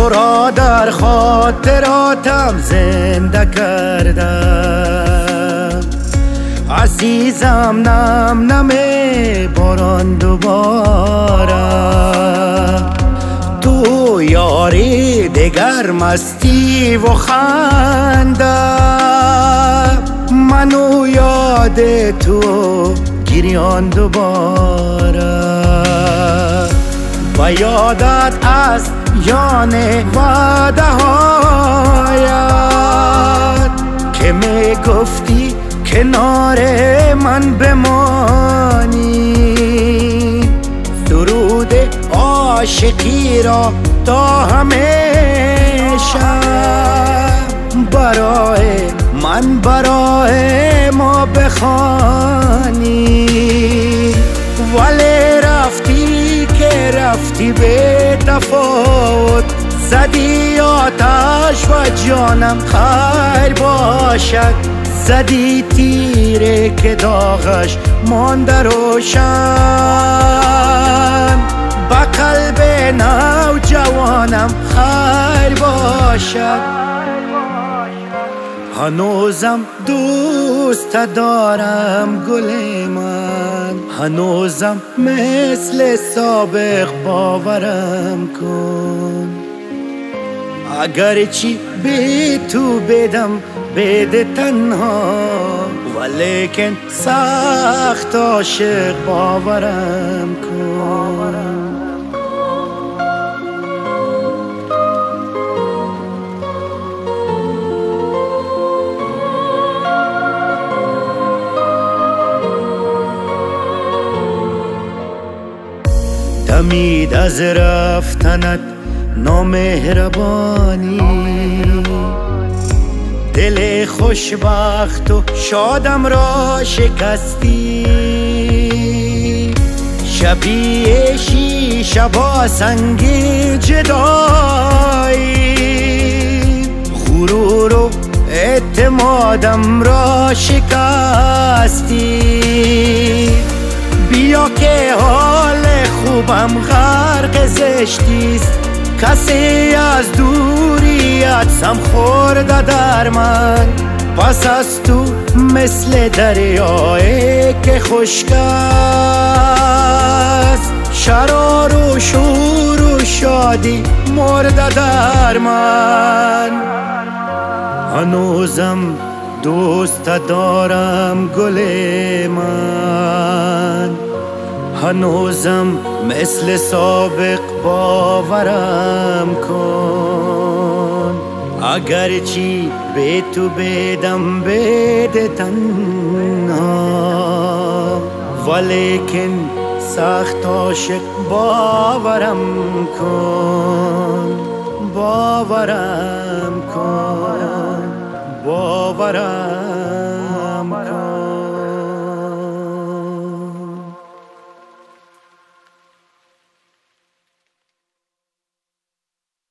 تو را در خاطراتم زنده کردم. عزیزم نم نم باران دوباره، تو یاری دگر مستی و خنده، منو یاد تو گریان دوباره. و یادت از یان وعده هایت که می گفتی کنار من بمانی، درود عاشقی را تا همیشه برای من برای ما بخوانی. ولی رفتی که رفتی به تفاوت، زدی آتش و جانم خیر باشد، زدی تیره که داغش مانده روشن، با قلب نوجوانم خیر باشد. هنوزم دوست دارم گل من، هنوزم مثل سابق باورم کن. اگرچه به تو بدم بده تنها، ولیکن سخت عاشق باورم کن. دمید از رفتنت نامهربانی، دل خوشبخت و شادم را شکستی. شبیه شیشه با سنگ جدایی، غرور و اعتمادم را شکستی. بیا که حال خوبم غرق زشتیست، کسی از دوریت سم خورده در من. پس از تو مثل دریایی که خشک است، شرار و شور و شادی مرده در من. هنوزم دوست دارم گل من، هنوزم مثل سابق باورم کن. اگرچه به تو بدم بده تنها، ولیکن سخت عاشق باورم کن. باورم کن، باورم